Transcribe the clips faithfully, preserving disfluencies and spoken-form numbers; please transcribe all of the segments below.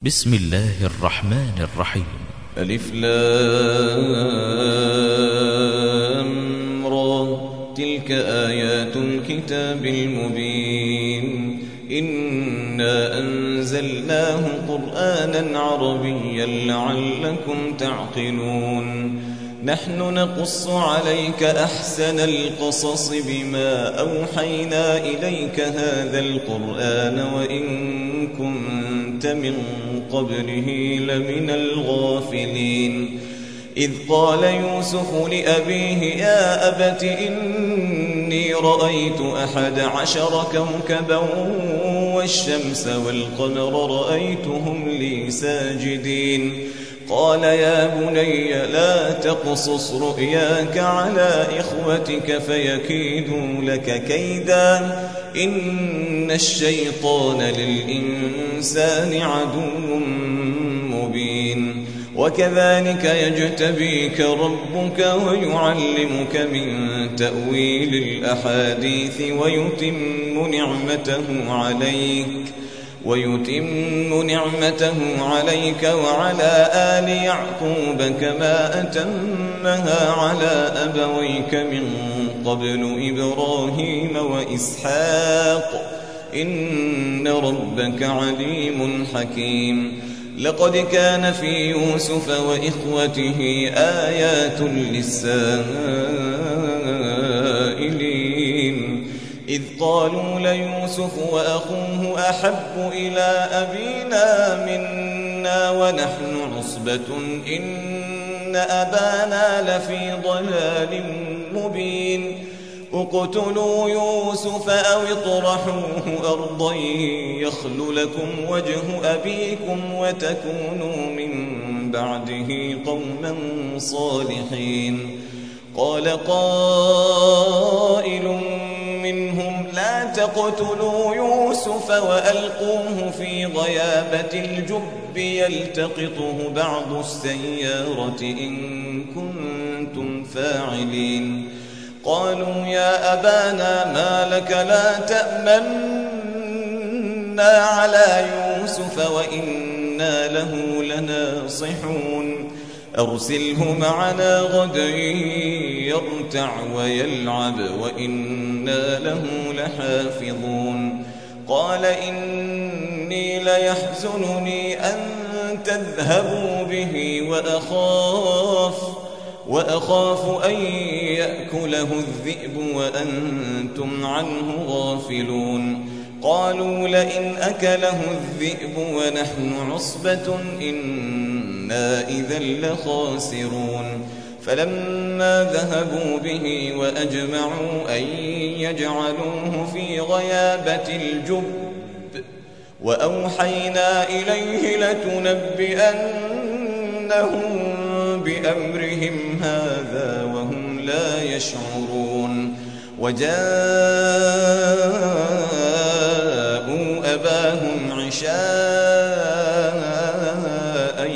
بسم الله الرحمن الرحيم. ألف لام را، تلك آيات الكتاب المبين. إنا أنزلناه قرآنا عربيا لعلكم تعقلون. نحن نقص عليك أحسن القصص بما أوحينا إليك هذا القرآن وإن كنت من قبله لمن الغافلين. إذ قال يوسف لأبيه يا أبت إني رأيت أحد عشر كوكبا والشمس والقمر رأيتهم لي ساجدين. قال يا بني لا تقصص رؤياك على إخوتك فيكيدوا لك كيدا إن الشيطان للإنسان عدو مبين. وكذلك يجتبيك ربك ويعلمك من تأويل الأحاديث ويتم نعمته عليك ويتم نعمته عليك وعلى آل يعقوب كما أتمها على أبويك من قبل إبراهيم وإسحاق إن ربك عليم حكيم. لقد كان في يوسف وإخوته آيات للسائلين إذ قالوا ليوسف وأخوه أحب إلى أبينا منا ونحن عصبة إن أبانا لفي ضلال مبين. اقتلوا يوسف أو اطرحوه أرضا يخل لكم وجه أبيكم وتكونوا من بعده قوما صالحين. قال قائل منهم لا تقتلوا يوسف وألقوه في غيابة الجب يلتقطه بعض السيارة إن كنتم فاعلين. قالوا يا أبانا ما لك لا تأمنا على يوسف وإنا له لناصحون. أرسله معنا غدا يرتع ويلعب وإنا له لحافظون. قال إني ليحزنني أن تذهبوا به وأخاف وأخاف أن يأكله الذئب وأنتم عنه غافلون. قالوا لئن أكله الذئب ونحن عصبة إنا إذا لخاسرون. فلما ذهبوا به وأجمعوا أن يجعلوه في غيابة الجب وأوحينا إليه لتنبئنهم بأمرهم هذا وهم لا يشعرون. وجاءوا أباهم عشاء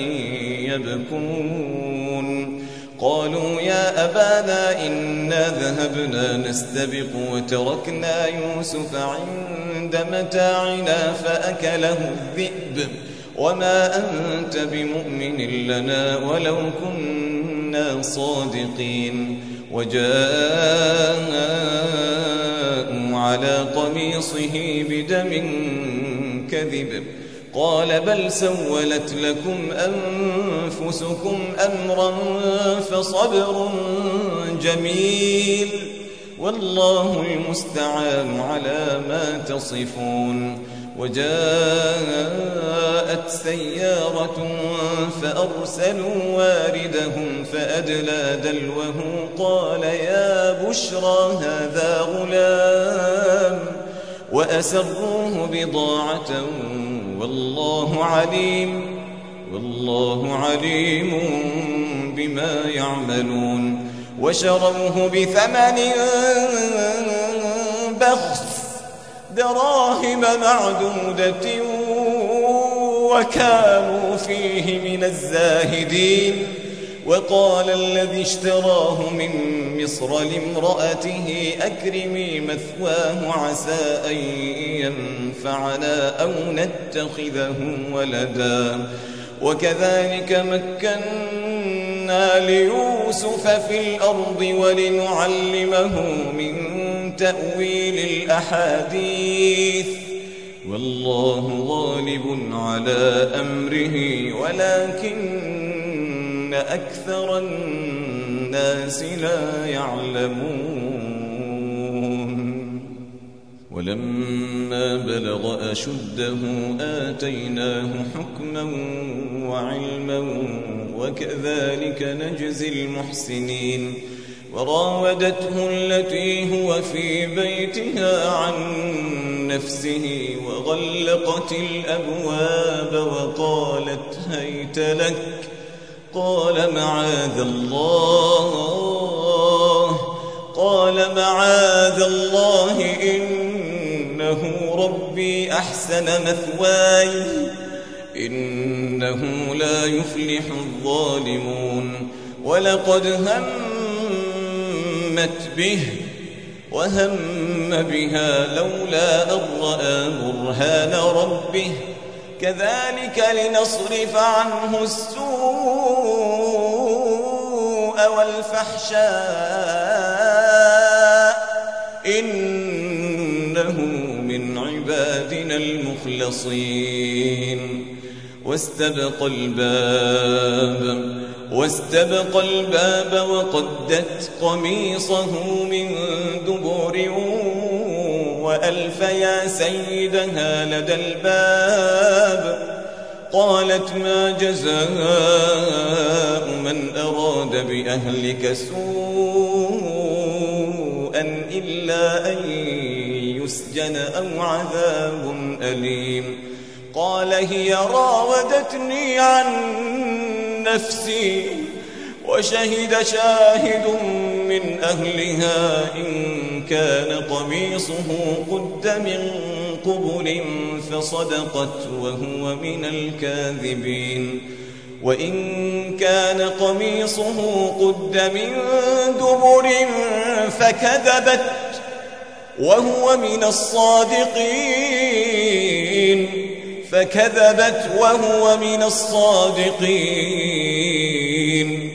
يبكون. قالوا يا أبانا إنا ذهبنا نستبق وتركنا يوسف عند متاعنا فأكله الذئب وما أنت بمؤمن لنا ولو كنا صادقين. وجاءوا على قميصه بدم كذب قال بل سولت لكم أنفسكم أمرا فصبر جميل والله المستعان على ما تصفون. وجاءت سيارة فأرسلوا واردهم فأدلى دلوه قال يا بشرى هذا غلام وأسروه بضاعة والله عليم والله عليم بما يعملون. وشروه بثمن بخس دراهم معدودة وكانوا فيه من الزاهدين. وقال الذي اشتراه من مصر لامرأته أكرمي مثواه عسى أن ينفعنا أو نتخذه ولدا وكذلك مكنا ليوسف في الأرض ولنعلمه من تأويل الأحاديث والله غالب على أمره ولكن أكثر الناس لا يعلمون ولما بلغ أشده آتيناه حكما وعلما وكذلك نجزي المحسنين وراودته التي هو في بيتها عن نفسه وغلقت الأبواب وقالت هيت لك قال معاذ الله قال معاذ الله إنه ربي أحسن مثواي إنه لا يفلح الظالمون ولقد همت به وهم بها لولا أن رأى برهان ربه كذلك لنصرف عنه السوء والفحشاء إنه من عبادنا المخلصين واستبق الباب واستبق الباب وقدت قميصه من دبر وألف يا سيدها لدى الباب قالت ما جزاء من أراد بأهلك سوءا إلا أن يسجن أو عذاب أليم قال هي راودتني عن نفسي وشهد شاهد من أهلها إن كان قميصه قد من قبل فصدقت وهو من الكاذبين وإن كان قميصه قد من دبر فكذبت وهو من الصادقين فكذبت وهو من الصادقين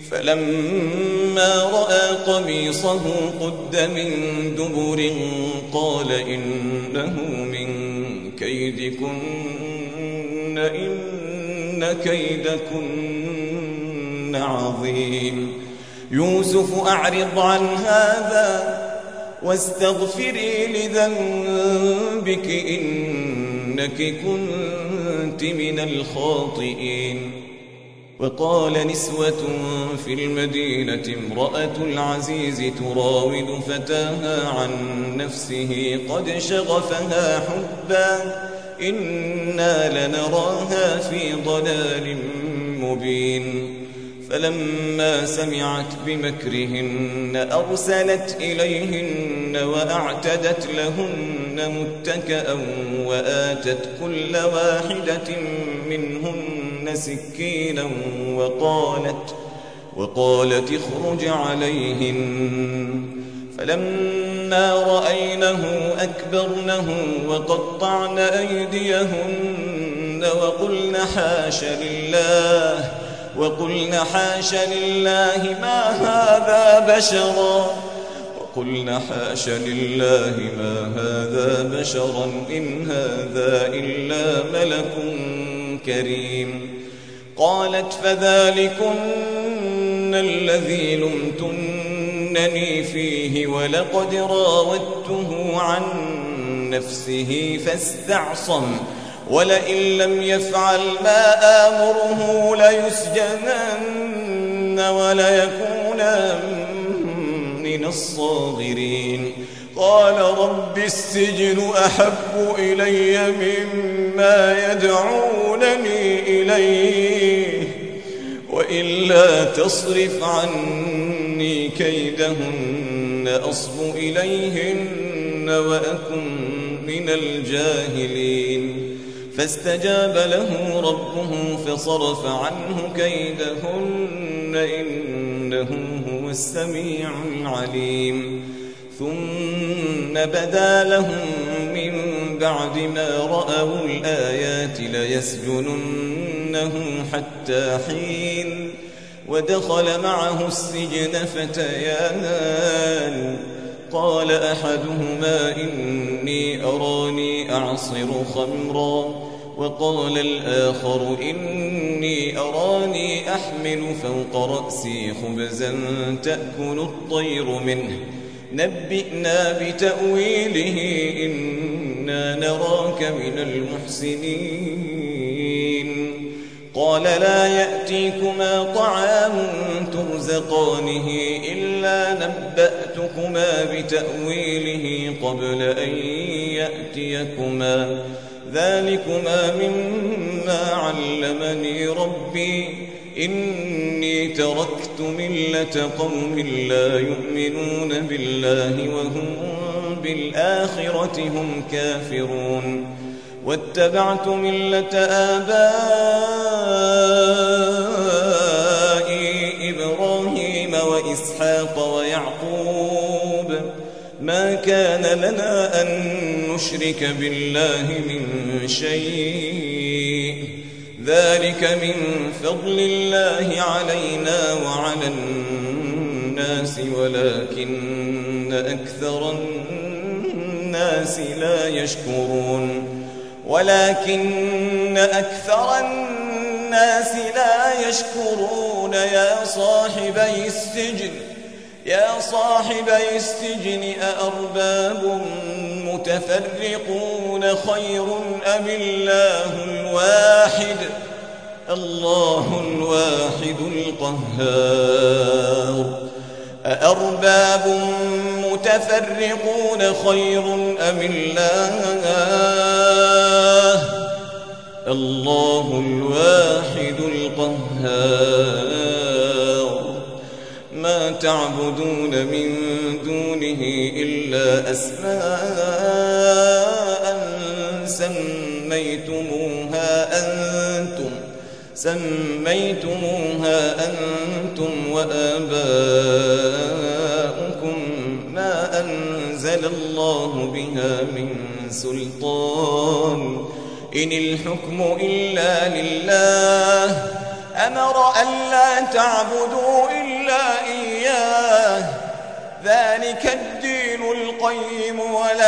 فلما رأى قميصه قد من دبر قال إنه من كيدكن إن كيدكن عظيم يوسف أعرض عن هذا واستغفري لذنبك إنك كنت من الخاطئين وقال نسوة في المدينة امرأة العزيز تراود فتاها عن نفسه قد شغفها حبا إنا لنراها في ضلال مبين فلما سمعت بمكرهن أرسلت إليهن وأعتدت لهن متكأ وآتت كل واحدة منهن سكينا وقالت وقالت اخرج عليهن فلما رأينه أكبرنه وقطعن أيديهن وقلن حاش لله وقلن حاش لله ما هذا بشرا وقلن حاش لله ما هذا بشرا إن هذا إلا ملك كريم قالت فذلكن الذي لمتنني فيه ولقد راودته عن نفسه فاستعصم ولئن لم يفعل ما آمره ليسجنن وليكون من الصاغرين قال رب السجن أحب إلي مما يدعونني إليه وإلا تصرف عني كيدهن أصب إليهن وأكن من الجاهلين فاستجاب له ربه فصرف عنه كيدهن إنه هو السميع العليم ثم بدا لهم من بعد ما رأوا الآيات ليسجننه حتى حين ودخل معه السجن فتيان قال أحدهما إني أراني أعصر خمرا وقال الآخر إني أراني أحمل فوق رأسي خبزا تأكل الطير منه نبئنا بتأويله إنا نراك من المحسنين قال لا يأتيكما طعام ترزقانه إلا نبأتكما بتأويله قبل أن يأتيكما ذلكما مما علمني ربي إني تركت ملة قوم لا يؤمنون بالله وهم بالآخرة هم كافرون واتبعت ملة آبائي إبراهيم وإسحاق ويعقوب ما كان لنا أن نشرك بالله من شيء ذلك من فضل الله علينا وعلى الناس ولكن أكثر الناس لا يشكرون ولكن أكثر الناس لا يشكرون يا صاحبي السجن يا صاحبي السجن أأرباب متفرقون خير أم الله الواحد الله الواحد القهار أأرباب متفرقون خير أم الله الله الواحد القهار ما تعبدون من دونه إلا أسماء سميتموها أنتم سميتموها أنتم وآباؤكم ما أنزل الله بها من سلطان إن الحكم إلا لله أمر ألا تعبدوا إلا إياه ذلك الدين القيم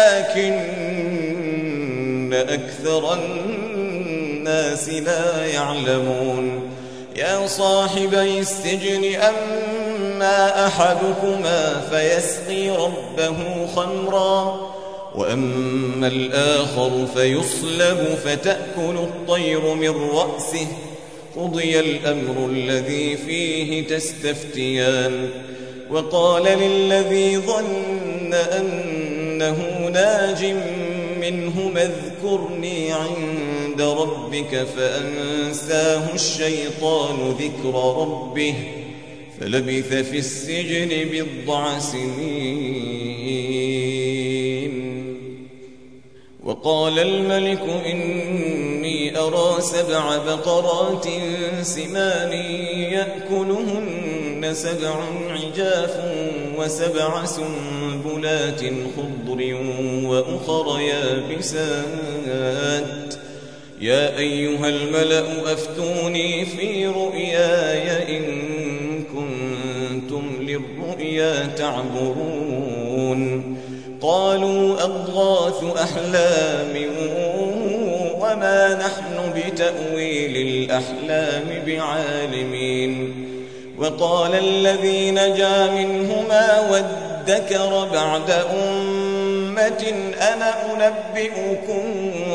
ولكن أكثر الناس لا يعلمون يا صاحبي السجن أما أحدكما فيسقي ربه خمرا وأما الآخر فيصلب فتأكل الطير من رأسه قضي الأمر الذي فيه تستفتيان وقال للذي ظن أنه ناج منه اذكرني عند ربك فأنساه الشيطان ذكر ربه فلبث في السجن بضع سنين وقال الملك إني أرى سبع بقرات سمان يأكلهن سبع عجاف وسبع سنبلات خضر وأخر يابسات يا أيها الملأ أفتوني في رؤياي إن كنتم للرؤيا تعبرون قالوا أضغاث أحلام وما نحن بتأويل الأحلام بعالمين وقال الذي نجا منهما وادكر بعد أمة أنا أنبئكم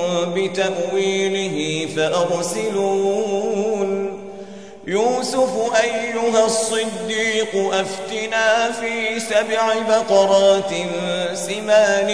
بتأويله فأرسلون يوسف أيها الصديق أفتنا في سبع بقرات سمان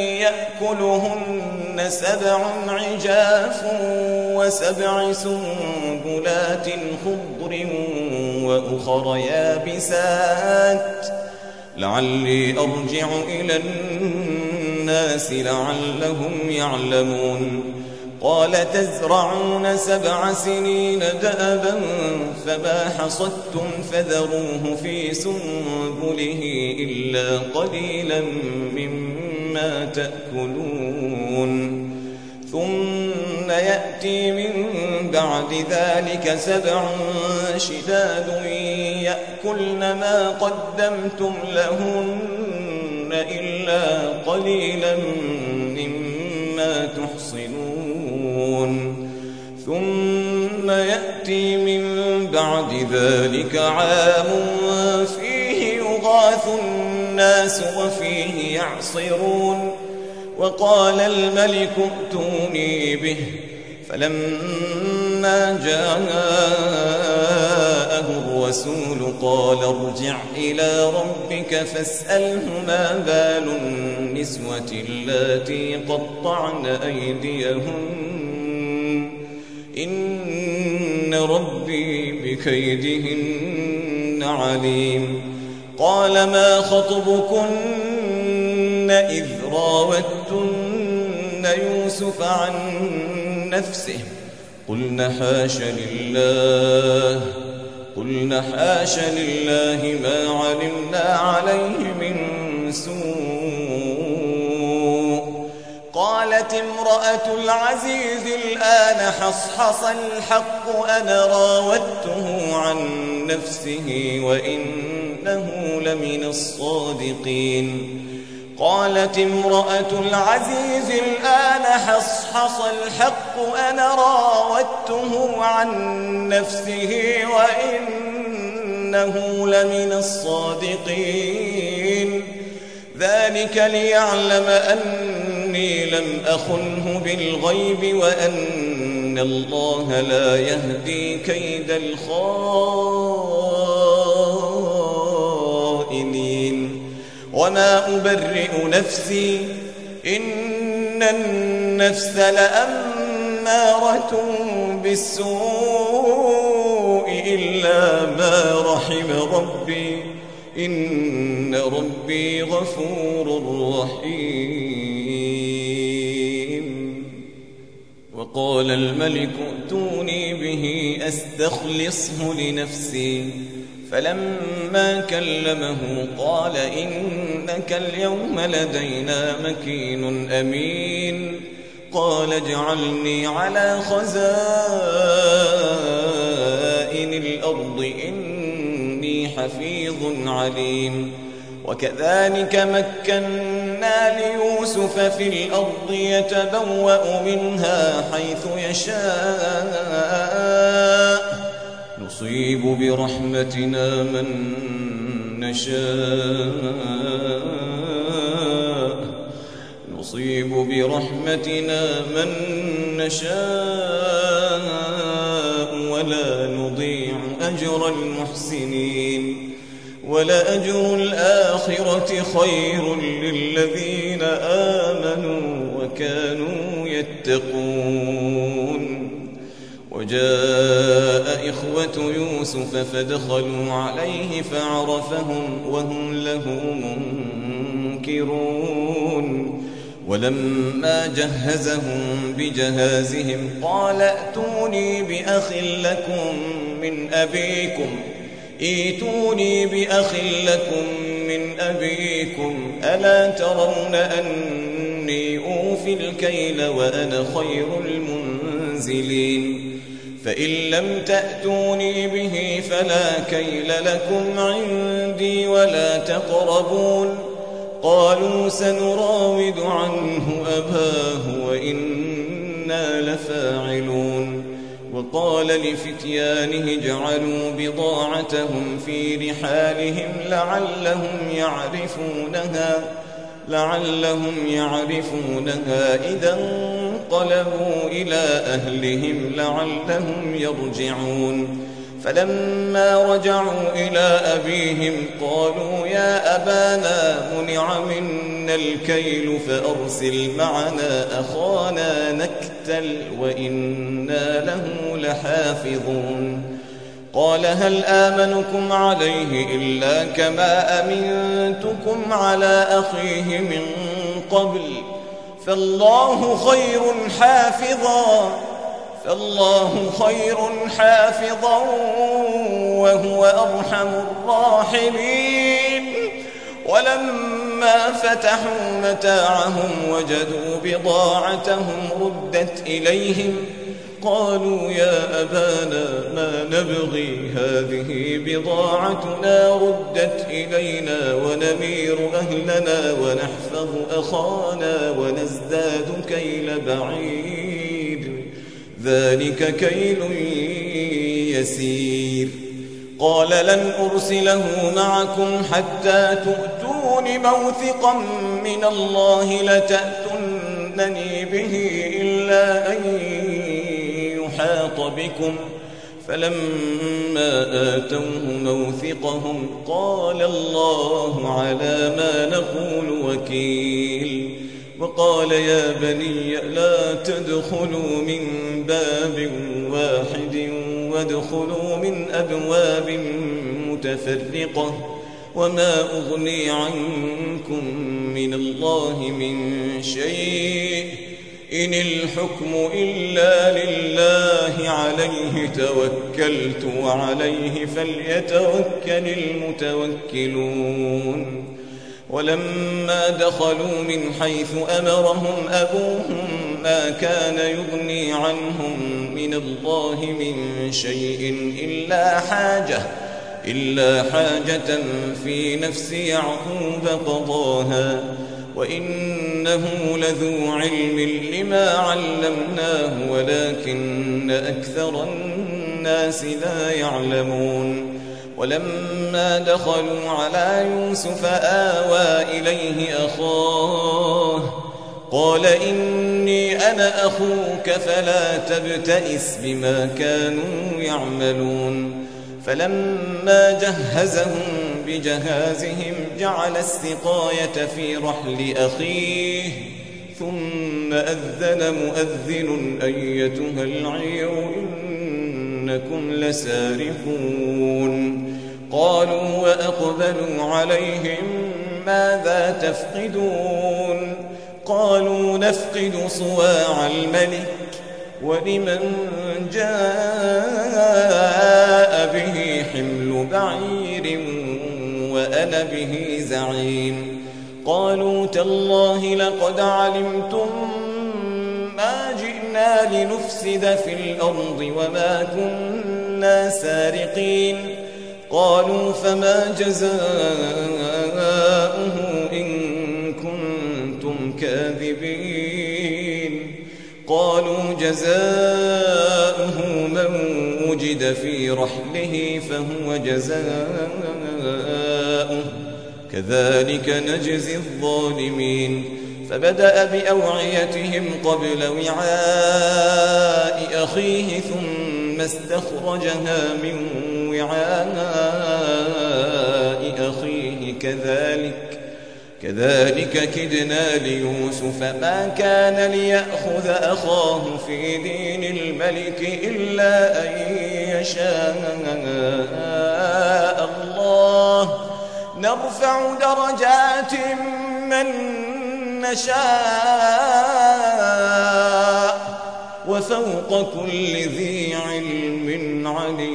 يأكلهن سبع عجاف وسبع سنبلات خضر وأخر يابسات لعلي أرجع إلى الناس لعلهم يعلمون قال تزرعون سبع سنين دأبا فما حصدتم فذروه في سنبله إلا قليلا مما تأكلون ثم يأتي من بعد ذلك سبع شداد يأكلن ما قدمتم لهن إلا قليلا مما تحصنون ثم يأتي من بعد ذلك عام فيه يغاث الناس وفيه يعصرون وقال الملك ائتوني به فلما جاءه الرسول قال ارجع إلى ربك فاسأله ما بال النسوة اللاتي قطعن أيديهن إن ربي بكيدهن عليم قال ما خطبكن إذ راوتن يوسف عن نفسه قلنا حاش لله قلنا حاش لله ما علمنا عليه من سوء قالت امرأة العزيز الآن حصحص الحق أنا راودته عن نفسه وإنه لمن الصادقين قالت امرأة العزيز الآن حصحص الحق أنا راودته عن نفسه وإنه لمن الصادقين ذلك ليعلم أني لم أخنه بالغيب وأن الله لا يهدي كيد الخائنين وما أبرئ نفسي إن النفس لأمارة بالسوء إلا ما رحم ربي إن ربي غفور رحيم وقال الملك ائتوني به أستخلصه لنفسي فلما كلمه قال إنك اليوم لدينا مكين أمين قال اجعلني على خزائن الأرض إني حفيظ عليم وكذلك مكنا ليوسف في الأرض يتبوأ منها حيث يشاء نصيب برحمتنا من نشاء نصيب برحمتنا من نشاء ولا نضيع أجر المحسنين ولأجر الآخرة خير للذين آمنوا وكانوا يتقون وجاء إخوة يوسف فدخلوا عليه فعرفهم وهم له منكرون ولما جهزهم بجهازهم قال ائتوني بأخ لكم من أبيكم ائتوني بأخ لكم من أبيكم ألا ترون أني أوفي الكيل وأنا خير المنزلين فإن لم تأتوني به فلا كيل لكم عندي ولا تقربون قالوا سنراود عنه أباه وإنا لفاعلون وقال لفتيانه اجعلوا بضاعتهم في رحالهم لعلهم يعرفونها لعلهم يعرفونها إذا انقلبوا إلى أهلهم لعلهم يرجعون فلما رجعوا إلى أبيهم قالوا يا أبانا منع منا الكيل فأرسل معنا أخانا نكتل وإنا له لحافظون قال هل آمنكم عليه إلا كما أمنتكم على أخيه من قبل فالله خير حافظا فالله خير حافظا وهو أرحم الراحمين. ولما فتحوا متاعهم وجدوا بضاعتهم ردت إليهم قالوا يا أبانا ما نبغي هذه بضاعتنا ردت إلينا ونمير أهلنا ونحفظ أخانا ونزداد كيل بعير ذلك كيل يسير. قال لن أرسله معكم حتى تؤتون موثقا من الله لتأتونني به إلا أن يحاط بكم. فلما آتوه موثقهم قال الله على ما نقول وكيل. وقال يا بني لا تدخلوا من باب واحد وادخلوا من أبواب متفرقة وما أغني عنكم من الله من شيء إن الحكم إلا لله عليه توكلت وعليه فليتوكل المتوكلون. ولما دخلوا من حيث أمرهم أبوهم ما كان يغني عنهم من الله من شيء إلا حاجة إلا حاجة في نفس يعقوب قضاها وإنه لذو علم لما علمناه ولكن أكثر الناس لا يعلمون. ولما دخلوا على يوسف آوى إليه أخاه قال إني أنا أخوك فلا تبتئس بما كانوا يعملون. فلما جهزهم بجهازهم جعل السقاية في رحل أخيه ثم أذن مؤذن أيتها العير إنكم لسارقون. قالوا وأقبلوا عليهم ماذا تفقدون قالوا نفقد صواع الملك ولمن جاء به حمل بعير وأنا به زعيم. قالوا تالله لقد علمتم ما جئنا لنفسد في الأرض وما كنا سارقين. قالوا فما جزاؤه إن كنتم كاذبين. قالوا جزاؤه من وجد في رحله فهو جزاؤه كذلك نجزي الظالمين. فبدأ بأوعيتهم قبل وعاء أخيه ثم استخرجها من وعاء أخيه كذلك كذلك كدنا ليوسف ما كان ليأخذ أخاه في دين الملك إلا أن يشاء الله نرفع درجات من نشاء وفوق كل ذي علم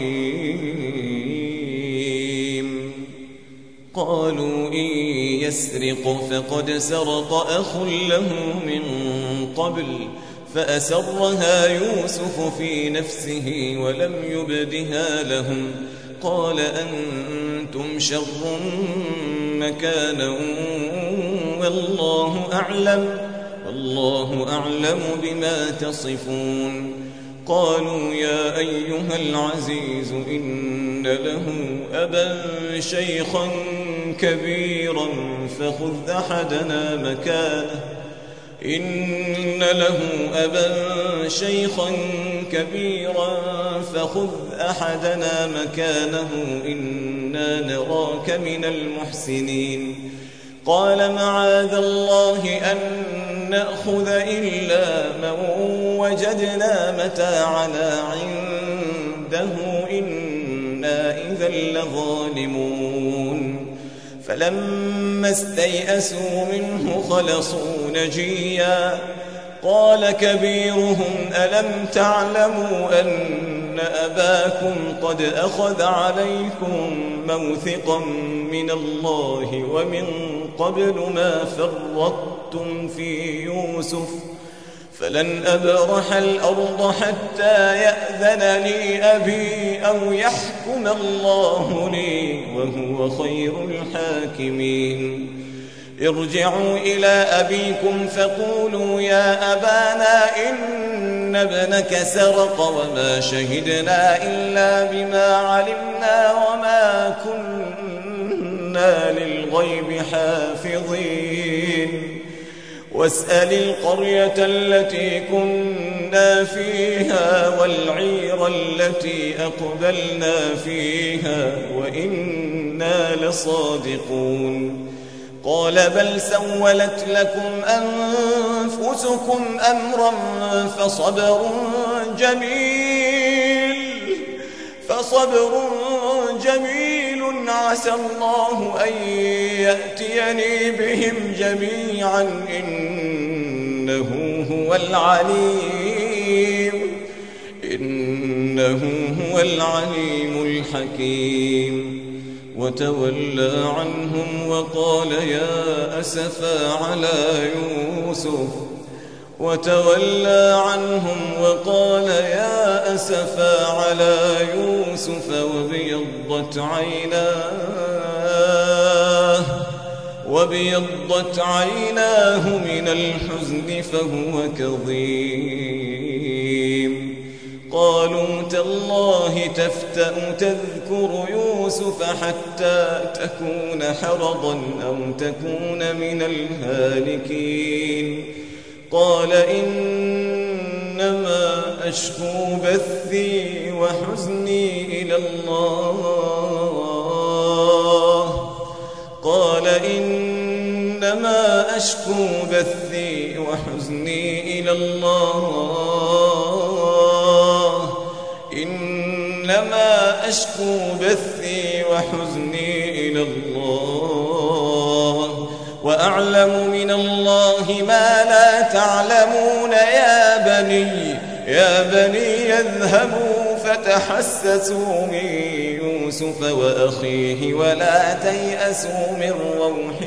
عليم. قالوا إن يسرق فقد سرق أخ له من قبل فأسرها يوسف في نفسه ولم يبدها لهم. قال أنتم شر مكانا والله أعلم والله أعلم بما تصفون. قالوا يا أيها العزيز إن له أبا شيخا كبيرا فخذ أحدنا مكانه إن له أبا شيخا كبيرا فخذ أحدنا مكانه إنا نراك من المحسنين. قال معاذ الله أن نأخذ إلا من وجدنا متاعنا عنده إنا إذا لظالمون. فلما استيئسوا منه خلصوا نجيا قال كبيرهم ألم تعلموا أن أباكم قد أخذ عليكم موثقا من الله ومن قبل ما فرطتم في يوسف فلن أبرح الأرض حتى يأذن لي أبي أو يحكم الله لي وهو خير الحاكمين ارجعوا إلى أبيكم فقولوا يا أبانا إن ابنك سرق وما شهدنا إلا بما علمنا وما كنا للغيب حافظين واسأل القرية التي كنا فيها والعير التي أقبلنا فيها وإنا لصادقون قال بل سولت لكم أنفسكم أمرا فصبر جميل فصبر جميل عسى الله أن يأتيني بهم جميعا إنه هو العليم إنه هو العليم الحكيم وتولى عنهم وقال يا أسفا على يوسف وتولى عنهم وقال يا أسفا على يوسف وابيضت عيناه وابيضت عيناه من الحزن فهو كظيم قالوا تالله تفتأ تذكر يوسف حتى تكون حرضا أو تكون من الهالكين قال إنما أشكو بثي وحزني إلى الله قال إنما أشكو بثي وحزني إلى الله إنما أشكو بثي وحزني إلى الله وأعلم من الله ما لا تعلمون يا بني يا بني يذهبوا فتحسسوا من يوسف وأخيه ولا تيأسوا من روح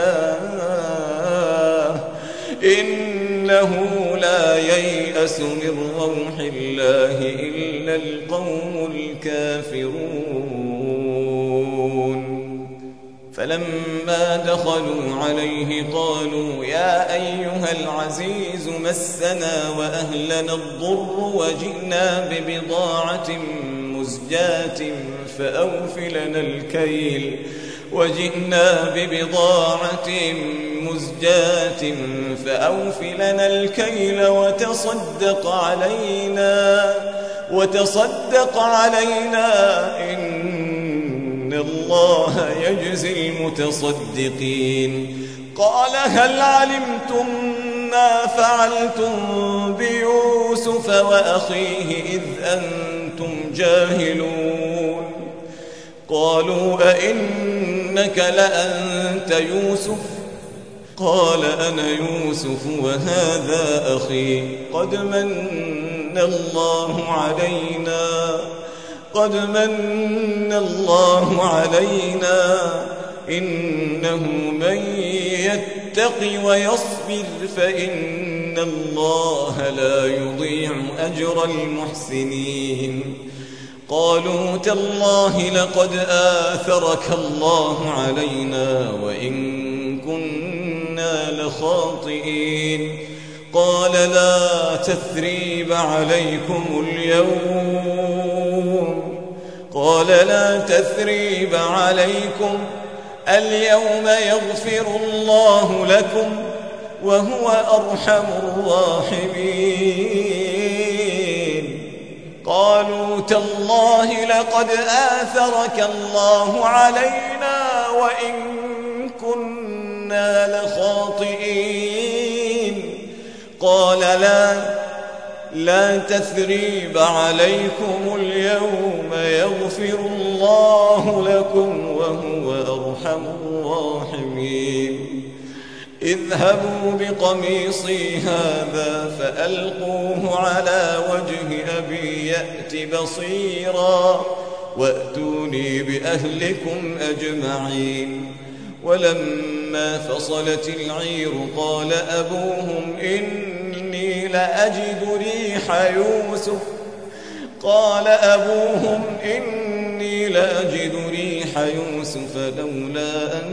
الله إنه لا ييأس من روح الله إلا القوم الكافرون فلما دخلوا عليه قالوا يا أيها العزيز مسنا وأهلنا الضر وجئنا ببضاعة مزجاة فأوف لنا الكيل وجئنا ببضاعة مزجاة فأوف لنا الكيل وتصدق علينا وتصدق علينا إن الله يجزي المتصدقين قال هل علمتم ما فعلتم بيوسف وأخيه إذ أنتم جاهلون قالوا أئنك لأنت يوسف قال أنا يوسف وهذا أخي قد من الله علينا قد من الله علينا إنه من يتق ويصبر فإن الله لا يضيع أجر المحسنين قالوا تالله لقد آثرك الله علينا وإن كنا لخاطئين قال لا تثريب عليكم اليوم قال لا تثريب عليكم اليوم يغفر الله لكم وهو أرحم الراحمين قالوا تالله لقد آثرك الله علينا وإن كنا لخاطئين قال لا لا تثريب عليكم اليوم يغفر الله لكم وهو أرحم الراحمين اذهبوا بقميصي هذا فألقوه على وجه أبي يأت بصيرا وأتوني بأهلكم أجمعين ولما فصلت العير قال أبوهم إني لأجد ريح يوسف قال أبوهم إني لأجد ريح يوسف لولا أن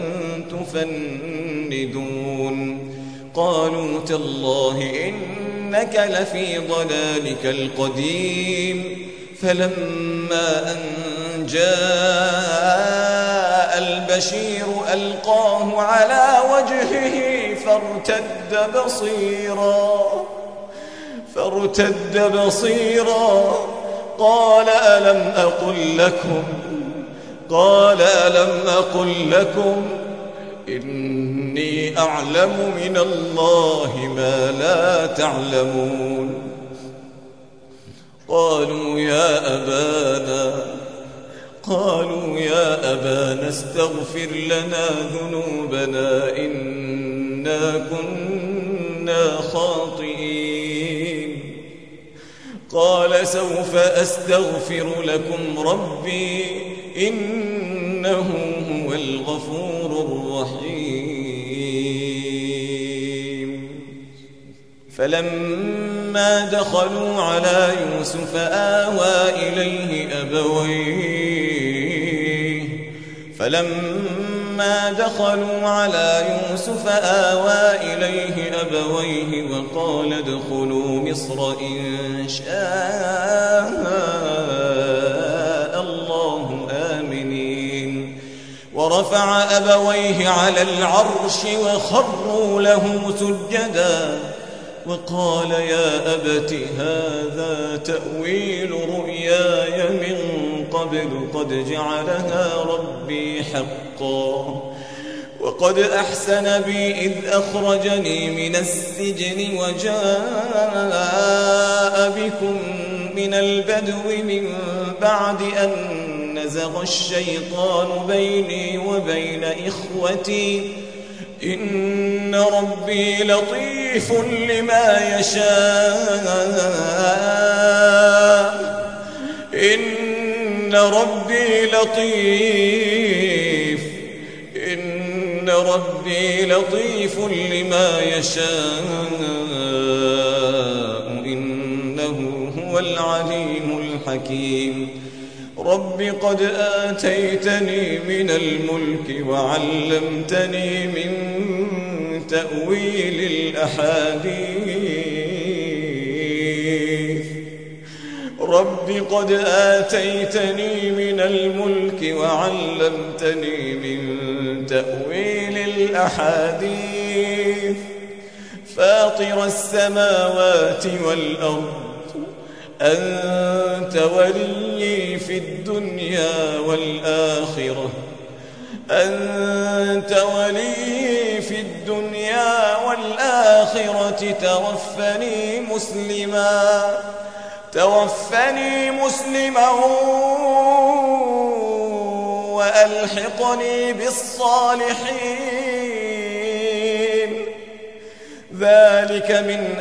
تفندون قالوا تالله إنك لفي ضلالك القديم فلما أن جاء البشير ألقاه على وجهه فارتد بصيرا فارتد بصيرا قال ألم أقل لكم قال ألم أقل لكم إني أعلم من الله ما لا تعلمون قالوا يا أبانا قالوا يا أبانا استغفر لنا ذنوبنا إنا كنا خاطئين قال سوف أستغفر لكم ربي إنه هو الغفور الرحيم فلما دخلوا على يوسف آوى إليه أبويه فلما دخلوا على يوسف آوى إليه أبويه وقال ادخلوا مصر إن شاء الله آمنين ورفع أبويه على العرش وخروا له سجدا وقال يا أبت هذا تأويل رؤياي من قبل قد جعلها ربي حقا وقد أحسن بي إذ أخرجني من السجن وجاء بكم من البدو من بعد أن نزغ الشيطان بيني وبين إخوتي إن ربي لطيف لما يشاء إن ربي لطيف إن ربي لطيف لما يشاء إنه هو العليم الحكيم رب قد آتيتني من الملك وعلمتني من تأويل الأحاديث رب قد آتيتني من الملك وعلمتني من تأويل الأحاديث فاطر السماوات والأرض أنت ولي في الدنيا والآخرة أنت ولي في الدنيا والآخرة توفني مسلما توفني مسلما وألحقني بالصالحين ذلك من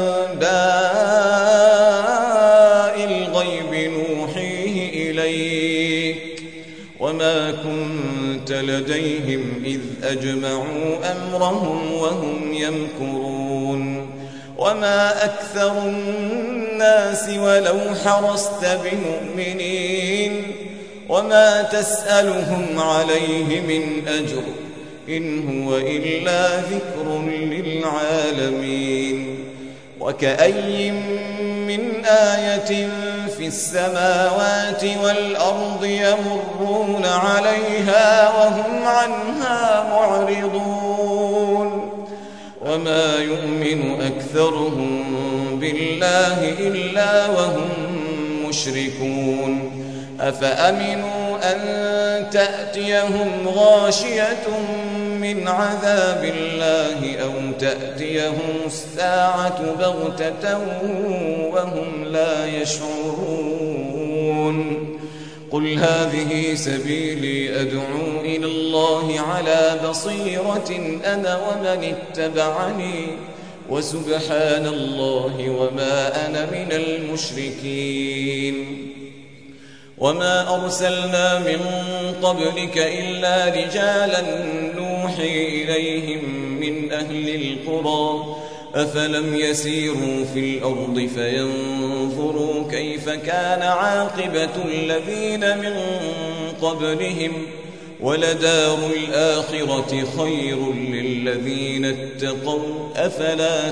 أنباء الغيب نوحيه إليك وما كنت لديهم إذ أجمعوا أمرهم وهم يمكرون وما أكثر الناس ولو حرصت بمؤمنين وما تسألهم عليه من أجر إن هو إلا ذكر للعالمين وكأي من آية في السماوات والأرض يمرون عليها وهم عنها معرضون وما يؤمن أكثرهم بالله إلا وهم مشركون أفأمنوا أن تأتيهم غاشية من عذاب الله أو تأتيهم الساعة بغتة وهم لا يشعرون قل هذه سبيلي أدعو إلى الله على بصيرة أنا ومن اتبعني وسبحان الله وما أنا من المشركين وما أرسلنا من قبلك إلا رجالا نوحي إليهم من أهل القرى أفلم يسيروا في الأرض فينظروا كيف كان عاقبة الذين من قبلهم ولدار الآخرة خير للذين اتقوا أفلا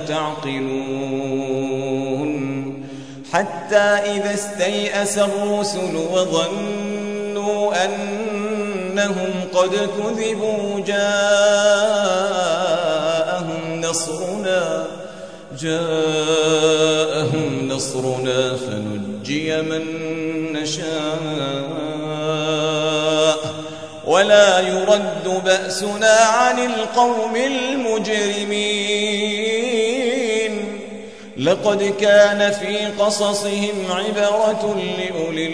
تعقلون حتى إذا استيأس الرسل وظنوا أنهم قد كذبوا جاءهم نصرنا جاءهم نصرنا فنجي من نشاء ولا يرد بأسنا عن القوم المجرمين لقد كان في قصصهم عبرة لأولي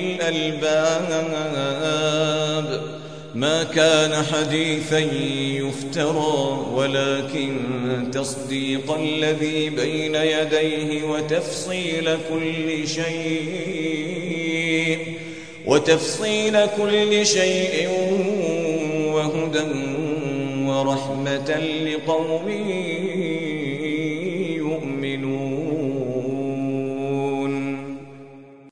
الألباب ما كان حديثا يفترى ولكن تصديق الذي بين يديه وتفصيل كل شيء وتفصيل كل شيء وهدى ورحمة لقوم